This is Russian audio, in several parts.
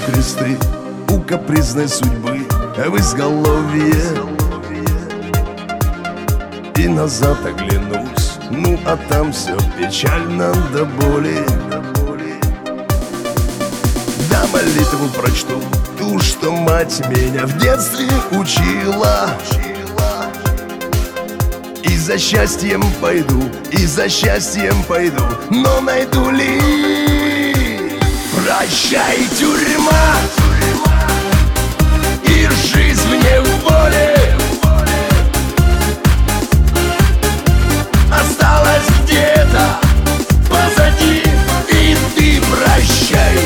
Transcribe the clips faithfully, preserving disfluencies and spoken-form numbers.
кресты у капризной судьбы в изголовье. И назад оглянусь, ну а там все печально до боли. Да, молитву прочту, ту, что мать меня в детстве учила. И за счастьем пойду, и за счастьем пойду, но найду ли? Прощай, тюрьма, и жизнь мне в воле. Осталось где-то позади, и ты прощай.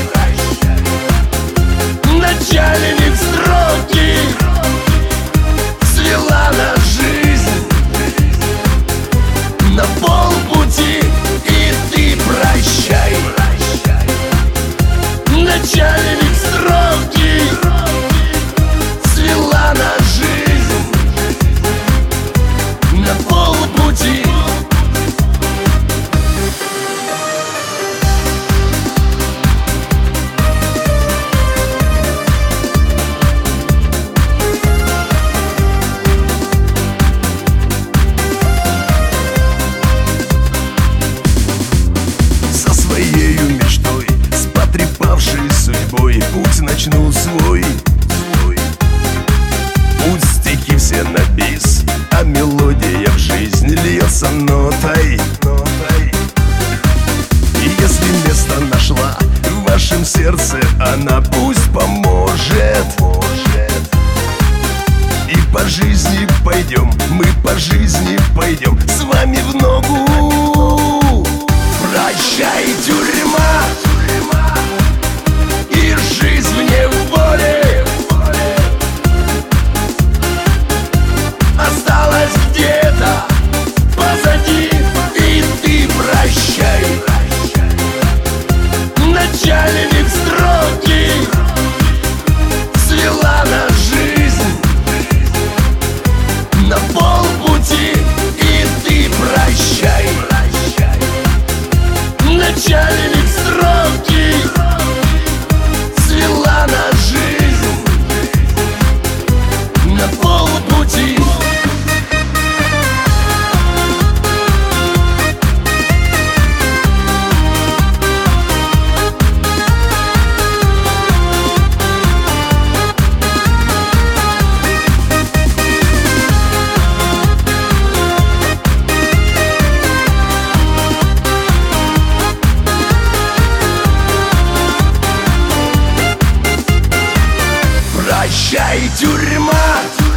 Начальник строгий свела на жизнь на полпути, и ты прощай. Начальник строгий свела на жизнь на полпути. Путь начну свой, путь стихи все на бис, а мелодия в жизнь льется нотой. И если место нашла в вашем сердце, она пусть поможет. И по жизни пойдем, мы по жизни пойдем с вами в ногу. Прощай, тюрьма, и жизнь мне в воле. Осталось где-то позади, и ты прощай. Начальник строгий свела на жизнь на полпути, и ты прощай. Начальник строгий свела на жизнь на полпути. Прощай, тюрьма.